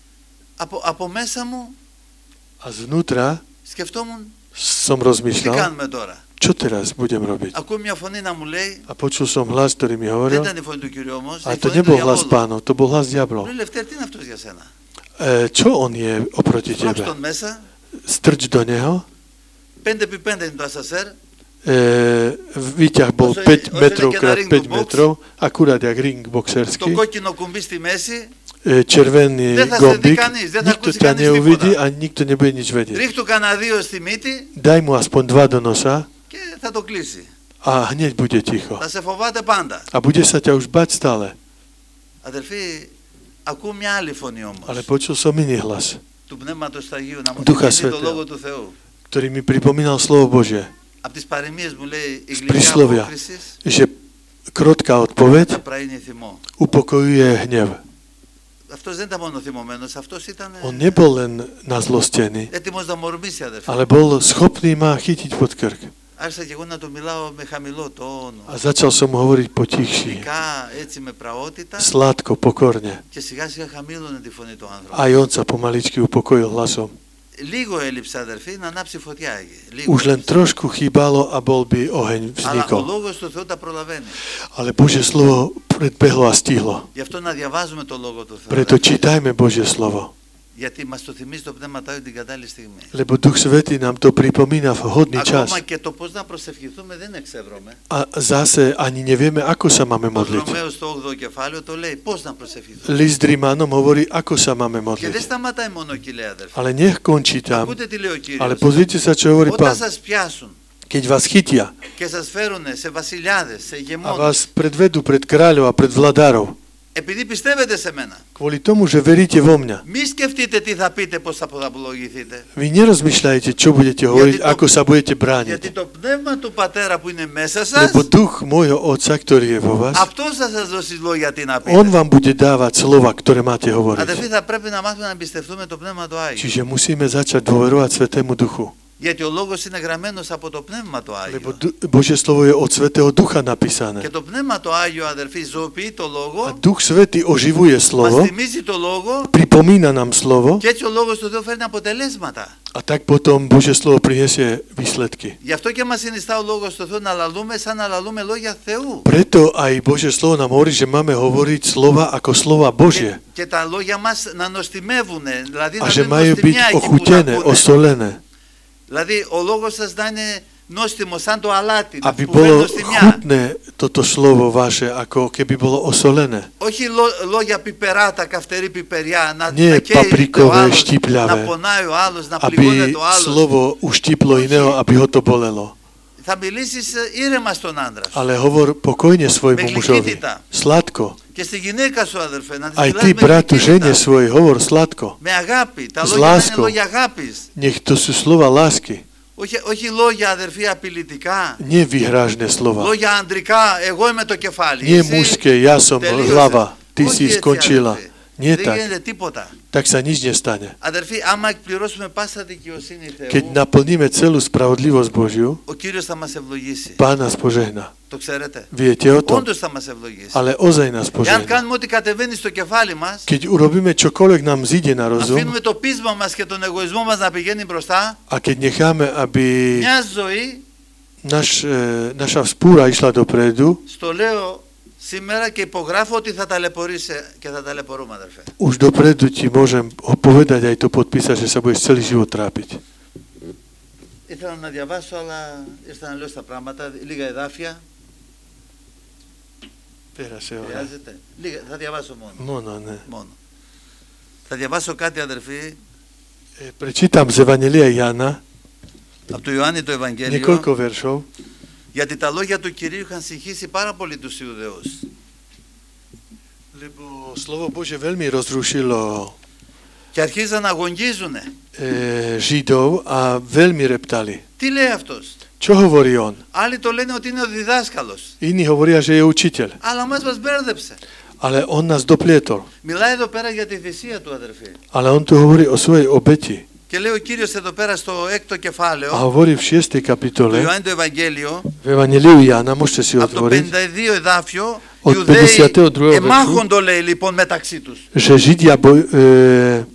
Από, από μέσα μου A zvnútra σκεφτόμουν som τι rozmýšľal, κάνουμε τώρα. čo teraz budem robiť. Ακούω μια φωνή να μου λέει, A počul som hlas, ktorý mi δεν hovoril, ήταν η φωνή του Κυρίου όμως, a η to φωνή του nebol hlas διαβόλου. pánov, to bol hlas diablov. Λέει, Λευτέρ, τι είναι αυτός για σένα? E, čo on je oproti Φλόψ tebe? τον μέσα, Strč do neho. πέντε επί πέντε είναι το ασασέρ, E, výťah bol Ose- päť ose metrov také na krát ring päť box. metrov, akurát jak ring το boxerský. κόκκινο κουμπί στη μέση, E, červený Δεν θα σε δει gombík, κανείς, δεν θα nikto ακούσει ťa κανείς neuvidí τίποτα. a nikto nebude nič vedieť. ρίχτου κανένα δύο στη μύτη Daj mu aspoň dva do nosa και θα το κλείσει. a hneď bude ticho. Θα σε φοβάται πάντα. A bude sa ťa už bať stále. Αδερφοί, ακούω μια άλλη φωνή όμως, Ale počul som iný hlas, του Πνεύματος του Αγίου, να μου Δούχα θυμίζει το Σβέτεα. Λόγο του Θεού. ktorý mi pripomínal slovo Božie. Από τις παροιμίες μου λέει, η Z γλυκιά príslovia, απόκρισης že krotká odpoveď πραίνει θυμό. upokojuje hnev. Αυτός δεν ήταν μόνο θυμωμένος, αυτός ήταν On nebol len nazlostený, έτοιμος να μορμήσει, αδερφοί. ale bol schopný ma chytiť pod krk. Άρχισα και εγώ να του μιλάω με χαμηλό τόνο, A začal som mu hovoriť potichšie, γλυκά, έτσι με πραότητα, sladko, pokorne. και σιγά σιγά χαμήλωνε τη φωνή του άνθρωπου. Aj on sa pomaličky upokojil hlasom. Λίγο έλειψε, αδερφοί, να ανάψει φωτιά εκεί. Λίγο. Už len trošku chýbalo a bol by oheň Αλλά ο vznikol. Λόγος του Θεού τα προλαβαίνει. Ale Božie slovo predbehlo a stihlo. Γι' αυτό να διαβάζουμε το Λόγο του Θεού. Preto čítajme Božie slovo. Γιατί μας το θυμίζει το Πνεύμα του Άγιου την κατάλληλη στιγμή. Lebo Duch Svätý nám to pripomína v hodný čas. Ακόμα και το πώς να προσευχηθούμε δεν εξεύρωμε. A zase ani nevieme, ako sa máme Ο modliť. Ρωμαίος στο όγδοο κεφάλαιο το λέει πώς να προσευχηθούμε. List Rímanom hovorí, ako sa máme Και δεν modliť. σταματάει μόνο εκεί, λέει, αδερφοί. Ale nech končí tam. Ακούτε τι λέει ο Κύριος. Ale pozrite sa, čo hovorí Όταν Pán. σας πιάσουν Keď vás chytia και σας φέρουν σε βασιλιάδες, σε a ηγεμόνες, vás predvedú pred kráľov a pred vladárov, επειδή πιστεύετε σε μένα, kvôli tomu, že veríte vo mňa, μη σκεφτείτε τι θα πείτε, πώς θα απολογηθείτε. vy nerozmýšľajte, čo budete hovoriť, to- ako sa budete brániť. Γιατί το πνεύμα του Πατέρα που είναι μέσα σας, Lebo duch môjho Otca, ktorý je vo vás, αυτός θα σας δώσει λόγια τι να on πείτε. vám bude dávať slova, ktoré máte hovoriť. Αδερφοί, θα πρέπει να μάθουμε να εμπιστευτούμε το πνεύμα του Άγιου. Čiže musíme začať dôverovať Svätému Duchu. Γιατί ο λόγος είναι γραμμένος από το πνεύμα του Lebo Άγιου. du- Božie slovo je od Svätého Ducha Και napísané. το πνεύμα του Άγιου, αδερφοί, ζωοποιεί το A λόγο, Duch Svätý oživuje μας slovo, θυμίζει το λόγο pripomína nám slovo και έτσι ο λόγος του Θεού φέρνει αποτελέσματα. a tak potom Božie slovo prinesie výsledky. Γι' αυτό και μας συνιστά ο λόγος του Θεού να λαλούμε σαν να λαλούμε λόγια Θεού. Preto aj Božie slovo nám hovorí, že máme hovoriť slova ako slova Και, Božie και τα λόγια μας να νοστιμεύουν, δηλαδή a να že δίνουν majú byť νοστιμιά εκεί που τα ochutené, ακούνε. osolené, Δηλαδή ο λόγος σας να είναι νόστιμο σαν το αλάτι, να aby που φέρνει bolo νοστιμιά. chutné toto slovo vaše, ako keby bolo osolené. Όχι λό- λόγια πιπεράτα, καυτερή πιπεριά, να, Nie να καίει ο paprikové, άλλος, štipľavé, να πονάει ο άλλος, να πληγώνεται aby ο άλλος. slovo uštiplo iného, aby ho to bolelo. Θα μιλήσεις ε, ήρεμα στον άντρα σου. Ale hovor pokojne svojmu Με mužovi. γλυκύτητα. Sladko. Και στη γυναίκα σου, αδερφέ, να της Aj μιλάς ty, με bratu, žene γλυκύτητα. svoj, hovor sladko. Με αγάπη. Τα S λόγια να είναι láskou. λόγια αγάπης. Nech to sú slova lásky, Όχι, όχι λόγια, αδερφοί, απειλητικά. nie vyhrážne slova. Λόγια αντρικά, εγώ είμαι το κεφάλι. Nie εσύ mužské, ja som τελείωσε. hlava, ty Όχι si έτσι, skončila. αδερφοί. Nie Δεν tak, γίνεται τίποτα. tak sa nič nestane. Αδερφοί, άμα εκπληρώσουμε πάσα δικαιοσύνη Keď Θεού, naplníme celú spravodlivosť Božiu, ο Κύριος θα μας ευλογήσει. Pán nás požehná. Το ξέρετε. Viete o tom? Όντως θα μας ευλογήσει. Ale ozaj nás Εάν požehná. κάνουμε ό,τι κατεβαίνει στο κεφάλι μας, Keď urobíme čokoľvek nám zíde na rozum αφήνουμε το πείσμα μας και τον εγωισμό μας να πηγαίνει μπροστά, a keď necháme, aby μια ζωή, naš, e, naša vzpúra išla dopredu, στο λέω σήμερα και υπογράφω ότι θα ταλαιπωρήσει και θα ταλαιπωρούμε, αδερφέ. už dopredu ti môžem ho povedať aj to podpísať, že sa budeš celý život trápiť. Ήθελα να διαβάσω, αλλά ήρθα να λέω στα πράγματα, λίγα εδάφια. Πέρασε ώρα. Χρειάζεται. Λίγα, θα διαβάσω μόνο. Μόνο, ναι. Μόνο. Θα διαβάσω κάτι, αδερφοί. Ε, prečítam z Evangelia Jana Από το Ιωάννη το Ευαγγέλιο. niekoľko veršov, Γιατί τα λόγια του Κυρίου είχαν συγχύσει πάρα πολύ τους Ιουδαίους. lebo slovo Bože veľmi rozrušilo Και αρχίζαν να αγωνίζουν. e, Židov a veľmi reptali. Τι λέει αυτός? Čo hovorí on? Άλλοι το λένε ότι είναι ο διδάσκαλος. Iní hovoria, že je učiteľ, Αλλά μας μας μπέρδεψε. ale on nás doplietol. Μιλάει εδώ πέρα για τη θυσία του, αδερφοί. Ale on tu hovorí o svojej obeti. Και λέει ο Κύριος εδώ πέρα στο έκτο A κεφάλαιο, hovorí v šiestej το kapitole Ιωάννη το Ευαγγέλιο, v Evangeliu Jána, môžete si από το otvoriť, πενήντα δύο εδάφιο, οι Od Ιουδαίοι πενήντα δύο εμάχοντο, λέει, λοιπόν, μεταξύ τους. že Židia boj, e,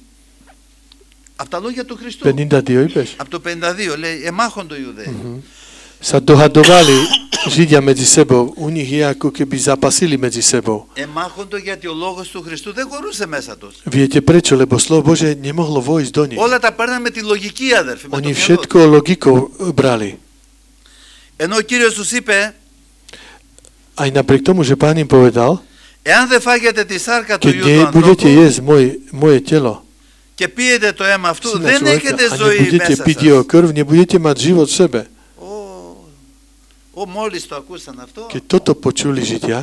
Από τα λόγια του Χριστού. πενήντα δύο είπες? Από το πενήντα δύο λέει εμάχοντο οι Ιουδαίοι. Mhm. Sa dohadovali Židia medzi sebou. U nich je ako keby zapasili medzi sebou. Εμάχοντο γιατί ο λόγος του Χριστού δεν χωρούσε μέσα τους. Viete prečo? Lebo slovo Bože nemohlo vojsť do nich. Όλα τα παίρναν με τη λογική, αδερφοί. Με το Oni μυαλό τους. všetko logikou brali. Ενώ ο Κύριος τους είπε, Aj napriek tomu, že Pán im povedal, εάν δεν φάγετε τη σάρκα του keď Υιού του nebudete ανθρώπου jesť moje, moje telo, και πίετε το αίμα αυτού, syna δεν človeka, έχετε a ζωή nebudete μέσα piť σας. jeho krv, nebudete mať život v sebe. Ω, ω, μόλις το ακούσαν αυτό, Keď toto počuli Židia,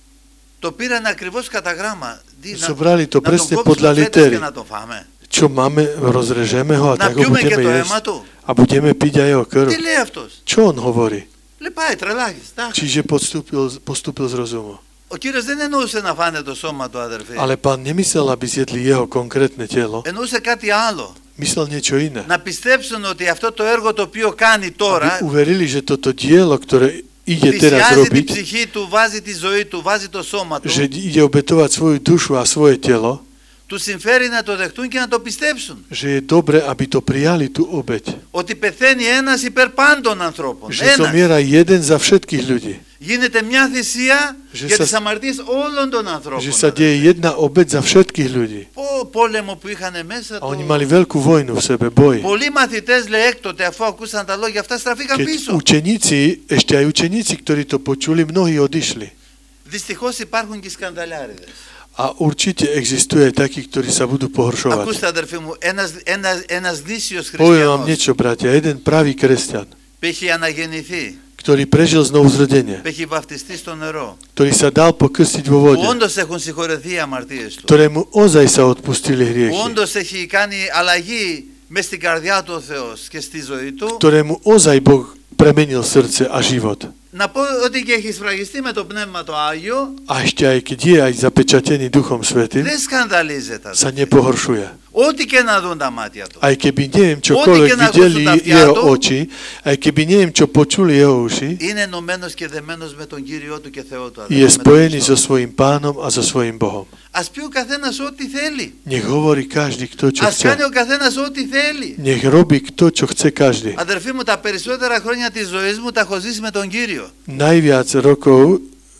το πήραν ακριβώς κατά γράμμα. Τι, να, zobrali to να τον presne κόψουμε podľa φέτες litery. και να τον φάμε. Čo máme, rozrežeme ho a Να tak ho πιούμε και budeme το jesť αίμα του. a budeme piť aj jeho krv. Τι λέει αυτός? Čo on hovorí? Λέει πάει τρελάχης. τάχα. Čiže postúpil, postúpil z rozumu. Ο Κύριος δεν εννοούσε να φάνε το σώμα του, αδερφοί. Ale Pán nemyslel, aby zjedli jeho konkrétne telo. Εννοούσε κάτι άλλο. Myslel niečo iné. Να πιστέψουν ότι αυτό το έργο το οποίο κάνει τώρα Aby uverili, že toto dielo, ktoré ide teraz θυσιάζει την robiť, ψυχή του, βάζει τη ζωή του, vάζει το σώμα του, že ide obetovať svoju dušu a svoje telo, του συμφέρει να το δεχτούν και να το πιστέψουν. že je dobre, aby to prijali tú obeť. Ότι πεθαίνει ένας υπέρ πάντων ανθρώπων. Že Ένας. zomiera jeden za všetkých ľudí. Γίνεται μια θυσία Že για sa- τις αμαρτίες όλων των ανθρώπων. Že sa deje jedna obeť za všetkých ľudí. Πω, πόλεμο που είχαν μέσα A oni του. mali veľkú vojnu v sebe, boj. Πολλοί μαθητές, λέει, έκτοτε, αφού ακούσαν τα λόγια αυτά, στραφήκαν Keď πίσω. učeníci, ešte aj učeníci, ktorí to počuli, mnohí odišli. Δυστυχώς υπάρχουν και σκανδαλιάριδες. A určite existuje aj takí, ktorí sa budú pohoršovať. Ακούστε, αδερφοί μου, ένας, ένας, ένας δύσιος Poviem vám χριστιανός niečo, bratia. Jeden pravý kresťan, που έχει αναγεννηθεί, ktorý prežil znovu zrodenie, που έχει βαφτιστεί στο νερό, ktorý sa dal pokrstiť vo που vode, όντως έχουν συγχωρεθεί οι αμαρτίες του, ktorému ozaj sa odpustili που hriechy, όντως έχει κάνει αλλαγή μες στην καρδιά του ο Θεός και στη ζωή του, ktorému ozaj Boh premenil srdce a život. να πω ότι και έχει σφραγιστεί με το Πνεύμα το Άγιο, A ešte aj keď je aj zapečatený Duchom Svätým, δεν σκανδαλίζεται. sa αδερφοί. nepohoršuje. Ό,τι και να δουν τα μάτια του. Aj keby neviem čokoľvek Ό,τι και να videli ακούσουν τα αυτιά jeho του, oči, aj keby neviem čo počuli jeho uši, Είναι ενωμένος και δεμένος με τον Κύριό του και Θεό του. je αδερφοί, με τον spojený Χριστό. so svojím pánom a so svojím Bohom. Ας πει ο καθένας ό,τι θέλει. Nech hovorí každý, kto čo Ας chce. κάνει ο καθένας ό,τι θέλει. Nech robí kto, čo chce každý. Αδερφοί μου, τα περισσότερα χρόνια της ζωής μου τα έχω ζήσει με τον Κύριο. Najviac rokov,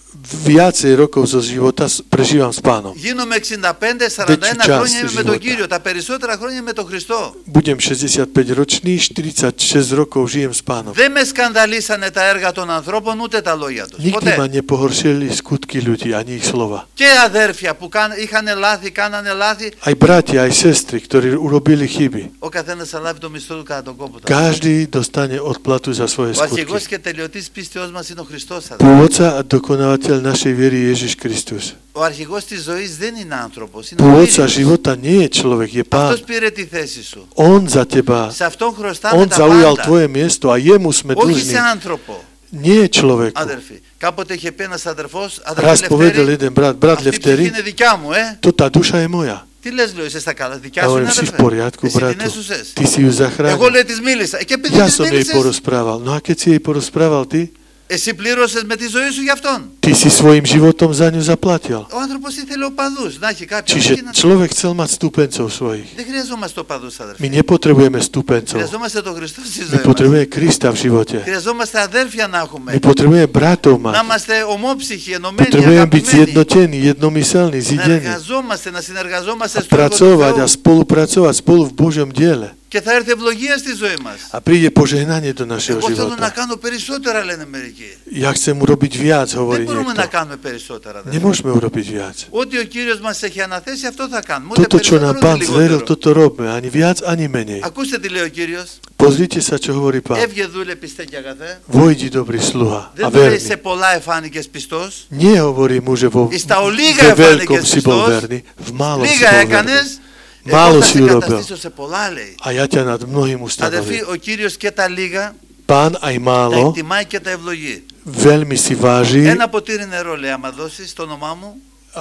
viacej rokov zo života s- prežívam s Pánom. Γίνομαι εξήντα πέντε σαράντα ένα Väčšiu χρόνια časť είμαι με τον života. Κύριο. Τα περισσότερα χρόνια με τον Χριστό. Budem šesťdesiatpäť ročný, štyridsaťšesť rokov žijem s Pánom. Δεν με σκανδαλίσανε τα έργα των ανθρώπων ούτε τα λόγια τους. Nikdy ma Ποτέ. nepohoršili skutky ľudí, ani ich slova. Και αδέρφια που κάν, είχαν λάθη, κάνανε λάθη, Aj bratia, aj sestry, ktorí urobili chyby. ο καθένας θα λάβει το μισθό του κατά τον κόπο του. Každý dostane odplatu za svoje Ο αρχηγός skutky. και τελειωτής πίστεως μας είναι ο Χριστός. αδέρφια. Pôvodca a dokonávateľ našej viery je Ježiš Kristus. Ο αρχηγός της ζωής δεν είναι άνθρωπος, είναι ο Pôvodca Κύριος. života nie je človek, je Pán. Αυτός πήρε τη θέση σου. On za teba, Σε αυτόν χρωστάμε on τα zaujal πάντα. tvoje miesto a jemu sme Όχι dlžní. σε άνθρωπο. Nie človeku. Αδερφοί, κάποτε είχε πει ένας αδερφός, Raz αδερφέ povedal Λευτέρη, jeden brat, brat αυτή η ψυχή Lefteri, είναι δικιά μου, ε. to tá duša je moja. Τι λες, λέω, είσαι στα καλά, δικιά Ja σου είναι, hovorím, si v αδερφέ. poriadku, Εσύ την bratu. έσουσες. Ty si ju Εγώ, zachránil. λέει, της μίλησα. Και επειδή Ja της som jej μίλησες, porozprával. No a keď si jej porozprával ty, εσύ πλήρωσες με τη ζωή σου για αυτόν. ty si svojim životom za ňu zaplatil. Ο άνθρωπος ήθελε οπαδούς, να έχει κάποιον. Čiže εκεί να- človek chcel mať stúpencov svojich. Δεν χρειαζόμαστε οπαδούς, αδερφοί. My nepotrebujeme stúpencov. Χρειαζόμαστε τον Χριστό στη My ζωή μας. potrebujeme Krista v živote. Χρειαζόμαστε αδέρφια να έχουμε. My potrebujeme bratov Να mať. είμαστε ομόψυχοι, ενωμένοι, Potrebujeme byť αγαπημένοι. zjednotení, jednomyselní, Να zidení. εργαζόμαστε, να συνεργαζόμαστε A στο έργο του pracovať a Θεού. spolupracovať spolu v Božom diele. Και θα έρθει ευλογία στη ζωή μας. A príde požehnanie do našeho Εγώ θέλω να života. κάνω περισσότερα, λένε mερικοί. Ja chcem urobiť viac, Δεν hovorí μπορούμε να niekto. κάνουμε περισσότερα. αδερφοί. Nemôžeme urobiť viac. Ό,τι ο Κύριος μας έχει αναθέσει, αυτό θα κάνουμε. Ούτε Toto, čo nám περισσότερο, Pán ούτε zveril, λιγότερο. toto robíme. Ani viac, ani menej. Ακούστε τι λέει ο Κύριος. Pozrite sa, čo hovorí Pán. Έβγε δούλε πιστέ και αγαθέ. Vojdi, dobrý sluha a Δεν του λέει verný. σε πολλά εφάνηκες πιστός. Nie hovorí mu, že vo Ista o liga ve efánykes veľkom si bol Kristus. verný, v malom si Λίγα bol verný. έκανες. Málo Εγώ θα si σε urobil. καταστήσω σε πολλά, λέει. A ja ťa nad mnohým Αδερφοί, ustanovím. ο Κύριος και τα λίγα Pán aj τα málo εκτιμάει και τα ευλογεί. veľmi si váži Ένα ποτήρι νερό, λέει, άμα δώσεις το όνομά μου,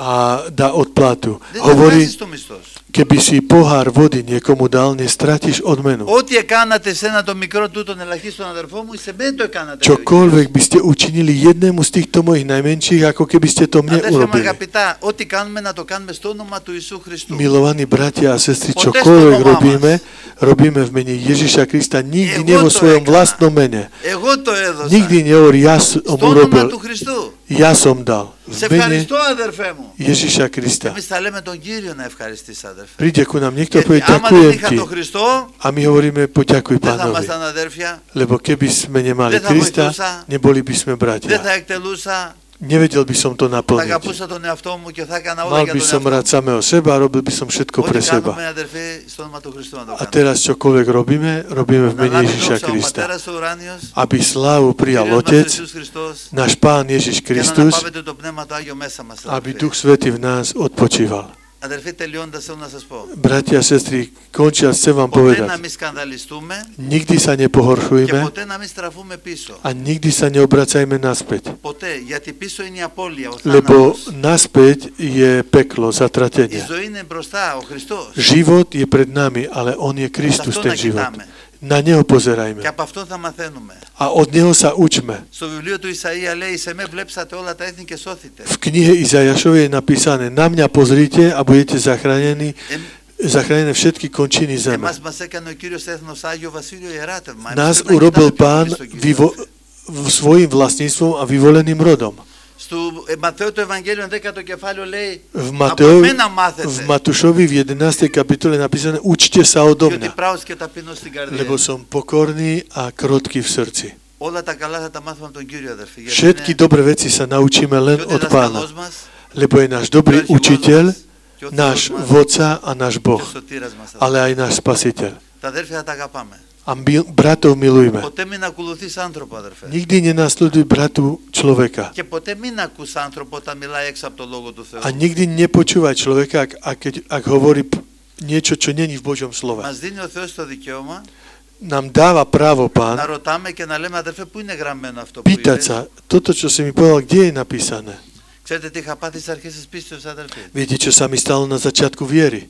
a dá odplatu. δεν θα Hovorí, βγάζεις το μισθό σου. keby si pohár vody niekomu dal, nestratíš odmenu. Ό,τι έκανατε σε ένα το μικρό τούτον ελαχίστον αδερφό μου, σε μένα το έκανατε. Čokoľvek by ste učinili jednému z týchto mojich najmenších, ako keby ste to mne Αδέρφια μου urobili. αγαπητά, ό,τι κάνουμε να το κάνουμε στο όνομα του Ιησού Χριστού. Milovaní bratia a sestry, Potesť čokoľvek to mám robíme, robíme v mene Ježiša Krista, nikdy Εγώ nie vo to svojom έκανα. vlastnom mene. Εγώ το έδωσα. Nikdy nehovorí, ja som Στο όνομα urobil, του Χριστού. ja som dal. Σε V mene ευχαριστώ, αδερφέ μου. Ježiša Krista. Εμείς θα λέμε τον Κύριο να ευχαριστείς, αδερφέ. Príde ku nám niekto a Γιατί povie, άμα δεν ďakujem είχα ti. τον Χριστό, A my hovoríme, poďakuj δεν θα Pánovi. ήμασταν αδέρφια, Lebo keby sme nemali Δεν θα Krista, βοηθούσα. neboli by sme δεν bratia. θα εκτελούσα, Nevedel by som to θα naplniť. αγαπούσα τον εαυτό μου και θα έκανα όλα Mal για by τον som εαυτό rád μου. samého seba a robil by som všetko pre Ό,τι seba. κάνουμε, αδερφέ, στο όνομα του Χριστού να το A κάνουμε. teraz čokoľvek robíme, robíme v Να mene λάβει Ježiša δόξα ο Krista. Πατέρας ο ουράνιος, Aby slávu prijal Κύριος μας Otec, Ιησούς Χριστός, náš Pán Ježiš και να Kristus, αναπαύεται το Πνεύμα το Άγιο μέσα μας, aby αδερφέ. Duch Svätý v nás odpočíval. Αδερφοί, τελειώντας θέλω να σας πω. Bratia a sestry, končia, chcem vám Ποτέ να povedať, μην σκανδαλιστούμε nikdy sa και nepohoršujme ποτέ να μην στραφούμε πίσω. a nikdy sa neobracajme naspäť, Ποτέ, γιατί πίσω είναι η απώλεια, ο lebo θάνατος. naspäť je peklo, Η zatratenie. ζωή είναι μπροστά, ο Χριστός. Život je pred nami, ale On je Σε Kristus, αυτό ten να život. κοιτάμε. Na Neho pozerajme Και από αυτό θα μαθαίνουμε. a od Neho sa učme. Στο βιβλίο του Ισαΐα λέει, σε με βλέψατε όλα τα έθνη και σώθητε. V knihe Izajašovej je napísané, na mňa pozrite a budete zachránení, zachránené všetky končiny zeme. Εμάς μας έκανε ο Κύριος έθνος Άγιο Βασίλειο ιεράτευμα. Εμείς Nás πρέπει να urobil κοιτάμε πιο Pán πολύ στον Κύριο, vyvo- αδερφέ. svojim vlastníctvom a vyvoleným rodom. Στο ε, Ματθαίου το Ευαγγέλιο δέκατο κεφάλαιο λέει, V, από Mateo, μένα v μάθετε, Matúšovi v jedenástej kapitole je napísané, učte sa odo διότι mňa, πράος και ταπεινός στην καρδία. lebo som pokorný a krotký v srdci. Όλα τα καλά θα τα μάθουμε από τον Κύριο, αδερφοί. Γιατί Všetky είναι dobré veci sa naučíme len και ο od διδασκαλός Pána, μας, lebo je náš dobrý και ο αρχηγός učiteľ, μας, και ο Θεός náš μας, vodca a náš και ο Boh, σωτήρας μας, αδερφοί. ale aj náš spasiteľ. Τα αδέρφια θα τα αγαπάμε. A mil- bratov milujme. Ποτέ μην ακολουθείς άνθρωπο, αδερφέ. Nikdy nenasleduj bratu človeka. Και ποτέ μην ακούς άνθρωπο όταν μιλάει έξω από το Λόγο του Θεού. A nikdy nepočúvaj človeka, ak, ak, keď, ak hovorí p- niečo, čo není v Božom slove. Μας δίνει ο Θεός το δικαίωμα Nám dáva právo να Pán ρωτάμε και να λέμε, αδερφέ, πού είναι γραμμένο αυτό που pýtať είπες. sa, toto, čo si mi povedal, kde je napísané? Ξέρετε τι είχα πάθει στις αρχές της πίστεως, αδερφέ. Viete, čo sa mi stalo na začiatku viery?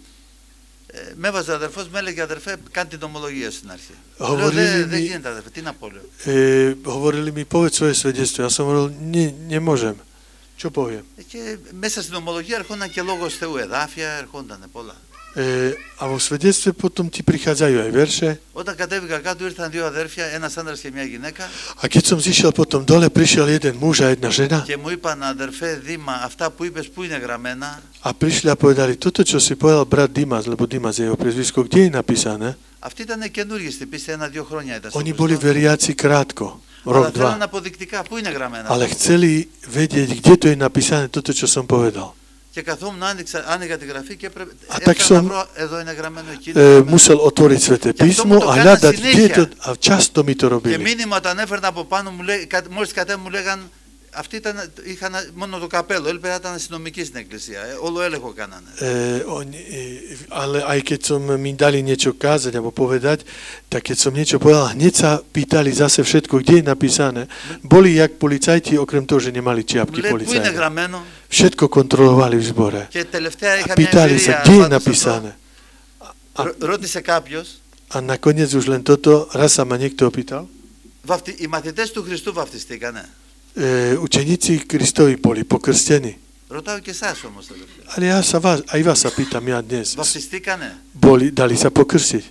Ε, με έβαζε ο αδερφός, με έλεγε, αδερφέ, κάνει την ομολογία στην αρχή. Hovorili Λέω, δεν mi- δεν γίνεται, αδερφέ, τι να πω, λέω. E, hovorili mi, povedz svoje svedectvo. Ja som hovoril, ne, nemôžem. Čo poviem? Ε, Και μέσα στην ομολογία ερχόταν και λόγος Θεού, εδάφια, ερχόταν πολλά. E, a vo svedectve potom ti prichádzajú aj verše. Όταν κατέβηκα κάτω ήρθαν δύο αδέρφια, ένας άντρας και μια γυναίκα A keď som zišiel potom dole, prišiel jeden muž a jedna žena και μου είπαν, αδερφέ Δήμα, αυτά που είπες πού είναι γραμμένα. a prišli a povedali, toto, čo si povedal brat Dimas, lebo Dimas je jeho prezvisko, kde je napísané? Αυτοί ήταν καινούργοι στην πίστη, ένα-δύο χρόνια ήταν. Oni boli veriaci krátko, Αλλά rok, θέλουν dva. αποδεικτικά, πού είναι γραμμένα. Ale chceli vedieť, kde to je napísané, toto, čo som povedal. Και καθόμουν, άνοιξα, άνοιγα τη γραφή και έπρεπε Α, έπρεπε τάξω- να βρω, εδώ είναι γραμμένο, εκεί είναι E, γραμμένο. musel otvoriť Sveté Ja v písmo tomto a kána hľadať, kde je to, συνέχεια. a často mi to Και robili. μήνυμα όταν έφερνα από πάνω μου, λέει, κα- μόλις κατέβη μου λέγαν, αυτοί ήταν, είχαν μόνο το καπέλο, έλπε να ήταν αστυνομικοί στην εκκλησία, ε, όλο έλεγχο κάνανε. E, oni, e, ale aj keď som mi dali niečo kázať alebo povedať, tak keď som niečo povedal, hneď sa pýtali zase všetko, kde je napísané. Boli jak policajti, okrem toho, že nemali Μου čiapky λέει, πού είναι policajné. γραμμένο. Všetko kontrolovali v zbore. Και τελευταία A είχα μια pýtali sa, εμπειρία. kde je πάντως αυτό. napísané. Ρω- Ρώτησε κάποιος, A nakoniec už len toto, raz sa ma niekto opýtal, βαφτι- οι μαθητές του Χριστού βαφτιστήκανε. e, učeníci Kristovi boli pokrstení. Ρωτάω και εσάς όμως, αδερφέ. Ale ja sa vás, aj vás sa pýtam ja dnes. Βαφτιστήκανε Boli, dali sa pokrstiť.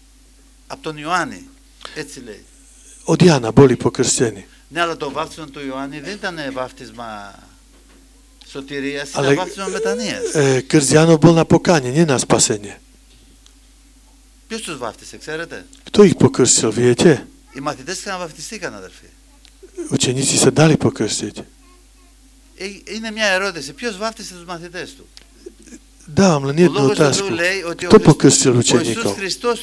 από τον Ιωάννη, έτσι λέει. Od Jana boli pokrstení. Ναι, αλλά το βάφτισμα του Ιωάννη δεν ήταν βάφτισμα σωτηρίας, Ale ήταν βάφτισμα μετανοίας. e, krst Janov bol na pokánie, nie na spasenie. Ποιος τους βάφτισε, ξέρετε? Kto ich pokrstil, viete? Οι μαθητές ξαναβαφτιστήκαν, αδερφοί. Učeníci sa dali pokrstiť. Ε, είναι μια ερώτηση. Ποιος βάφτισε τους μαθητές του? Dávam len jednu otázku. Kto pokrstil učeníkov?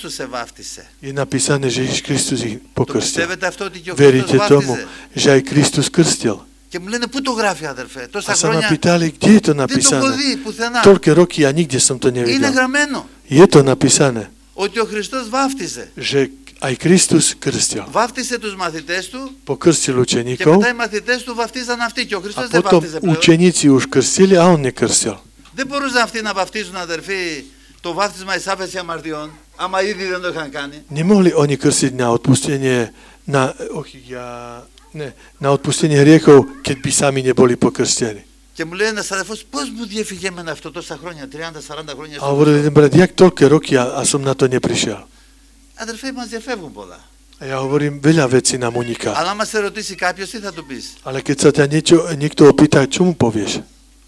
Je napísané, že Ježiš Kristus ich pokrstil. Veríte tomu, že aj Kristus krstil? Και μου λένε πού το γράφει, αδερφέ, τόσα A sa ma χρόνια. pýtali, kde je to Δεν το έχω napísané? δει πουθενά. Toľké roky a nikde som to Είναι nevidel. γραμμένο Je to napísané, ότι ο Χριστός βάφτισε. že aj Kristus krstil. Βάφτισε τους μαθητές του Pokrstil και učeníkov μετά οι μαθητές του βαφτίζαν αυτοί και ο a Χριστός δεν potom βάφτιζε πλέον. učeníci už krstili a on nekrstil. Δεν μπορούσαν αυτοί να βαφτίζουν, αδερφοί, το βάφτισμα εις άφεση αμαρτιών, άμα ήδη δεν το είχαν κάνει. Nemohli oni krstiť na odpustenie, na, och, ja, ne, na odpustenie hriechov, keď by sami neboli pokrstení. Και μου λέει ένας αδερφός, πώς μου διέφυγε εμένα αυτό τόσα χρόνια, τριάντα σαράντα χρόνια. A hovoril jeden brat, jak toľké roky a, a som na to neprišiel. Αδερφέ, μας διαφεύγουν πολλά. A ja hovorím, veľa vecí nám uniká. Αλλά άμα σε ρωτήσει κάποιος, τι θα του πεις? Ale keď sa ťa niečo, niekto opýta, čo mu povieš?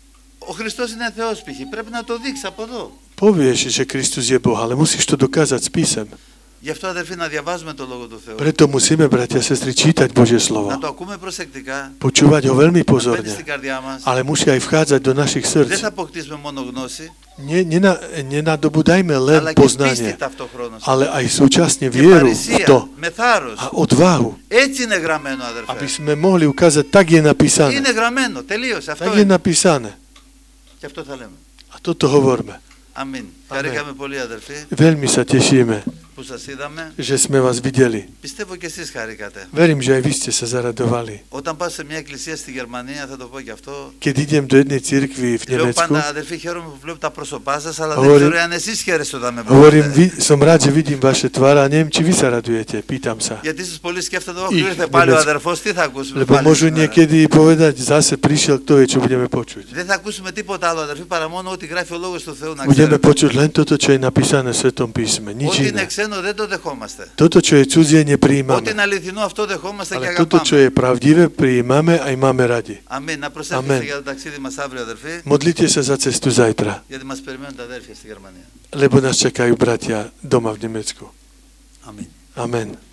Ο Χριστός είναι Θεός π.χ. Πρέπει να το δείξει από εδώ. Povieš, že Kristus je Boh, ale musíš to dokázať s písem. Γι' αυτό, αδερφοί, να διαβάζουμε το Λόγο του Θεού. Preto musíme, bratia a sestry, čítať Božie slovo. Να το ακούμε προσεκτικά. Počúvať ho veľmi Να μπαίνει pozorne. στην καρδιά μας. Ale musí aj vchádzať do našich Δεν srdc. θα αποκτήσουμε μόνο γνώση, Nie, nena, nenadobúdajme len αλλά και πίστη poznanie, ταυτόχρονα. ale aj súčasne Και vieru v παρησία, to με θάρρος. a odvahu, Έτσι είναι γραμμένο, aby αδερφέ. sme mohli ukázať, tak je napísané. Είναι γραμμένο, τελείωσε. Αυτό Tak je είναι. napísané. Και αυτό θα λέμε. A toto hovorme. Αμήν. Χαρήκαμε πολύ, αδερφοί, Veľmi sa tešíme, που σας είδαμε. že sme vás videli. Πιστεύω και εσείς χαρήκατε. Verím, že aj vy ste sa zaradovali. Όταν πας σε μια εκκλησία στη Γερμανία, θα το πω και αυτό. Keď idem do jednej cirkvi v Λέω Nemecku, πάντα, αδερφοί, χαίρομαι που βλέπω τα πρόσωπά σας, αλλά Hovorím- δεν ξέρω αν εσείς χαίρεστε όταν με hovorím, βλέπετε. vi, som rád, že vidím vaše tváre a neviem, či vy sa radujete. Pýtam sa. Γιατί ίσως πολλοί σκέφτονται, όχι, Ich ήρθε πάλι ο Nemecku. αδερφός, τι θα ακούσουμε Lebo πάλι môžu σήμερα? niekedy povedať, zase prišiel, kto vie, čo budeme počuť. Δεν θα ακούσουμε τίποτα άλλο, αδερφοί, παρά μόνο ό,τι γράφει ο Λόγος του Θεού, να Budeme ξέρετε. počuť len toto, čo je napísané v Svetom písme. Nič Ό,τι είναι iné. ξένο δεν το δεχόμαστε. Toto, čo je cudzie, Ό,τι nepríjmame. είναι αληθινό αυτό δεχόμαστε και Ale toto, čo αγαπάμε. je pravdivé, prijímame aj máme radi. Αμήν. Να προσέχετε Amen. για το ταξίδι μας αύριο, αδερφοί, Modlite sa za cestu zajtra, γιατί μας περιμένουν τα αδέρφια στη Γερμανία. lebo nás čakajú bratia doma v Nemecku. Αμήν. Amen.